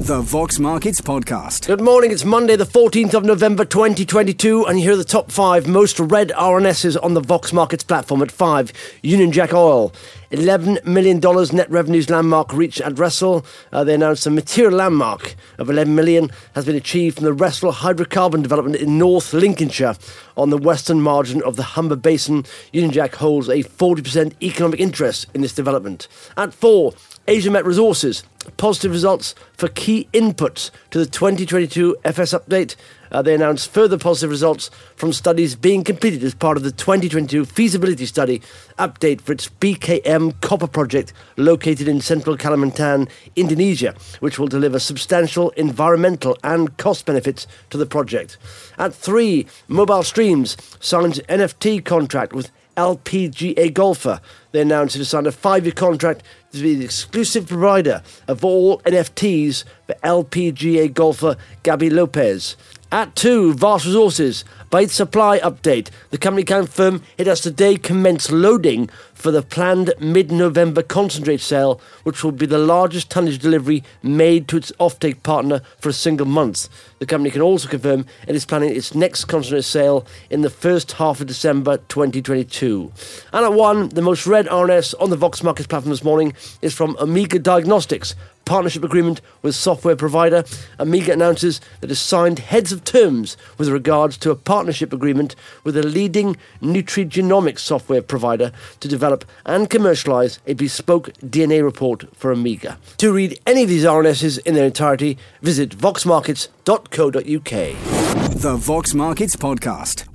The Vox Markets Podcast. Good morning, it's Monday the 14th of November 2022 and here are the top 5 most read RNSs on the Vox Markets platform. At 5, Union Jack Oil. $11 million net revenues landmark reached at Wrestle. They announced a material landmark of $11 million has been achieved from the Wrestle hydrocarbon development in North Lincolnshire on the western margin of the Humber Basin. Union Jack holds a 40% economic interest in this development. At 4, Asia Met Resources. Positive results for key inputs to the 2022 FS update. They announced further positive results from studies being completed as part of the 2022 feasibility study update for its BKM copper project located in central Kalimantan, Indonesia, which will deliver substantial environmental and cost benefits to the project. At 3, Mobile Streams signs NFT contract with LPGA Golfer. They announced it has signed a 5-year contract to be the exclusive provider of all NFTs for LPGA golfer Gabi Lopez. At 2, Vast Resources. By its supply update, the company confirmed it has today commenced loading for the planned mid-November concentrate sale, which will be the largest tonnage delivery made to its offtake partner for a single month. The company can also confirm it is planning its next concentrate sale in the first half of December 2022. And at 1, the most read RNS on the Vox Markets platform this morning is from Omega Diagnostics. Partnership agreement with software provider. Omega announces that it has signed heads of terms with regards to a partnership agreement with a leading nutrigenomics software provider to develop and commercialise a bespoke DNA report for Omega. To read any of these RNSs in their entirety, visit voxmarkets.co.uk. The Vox Markets Podcast.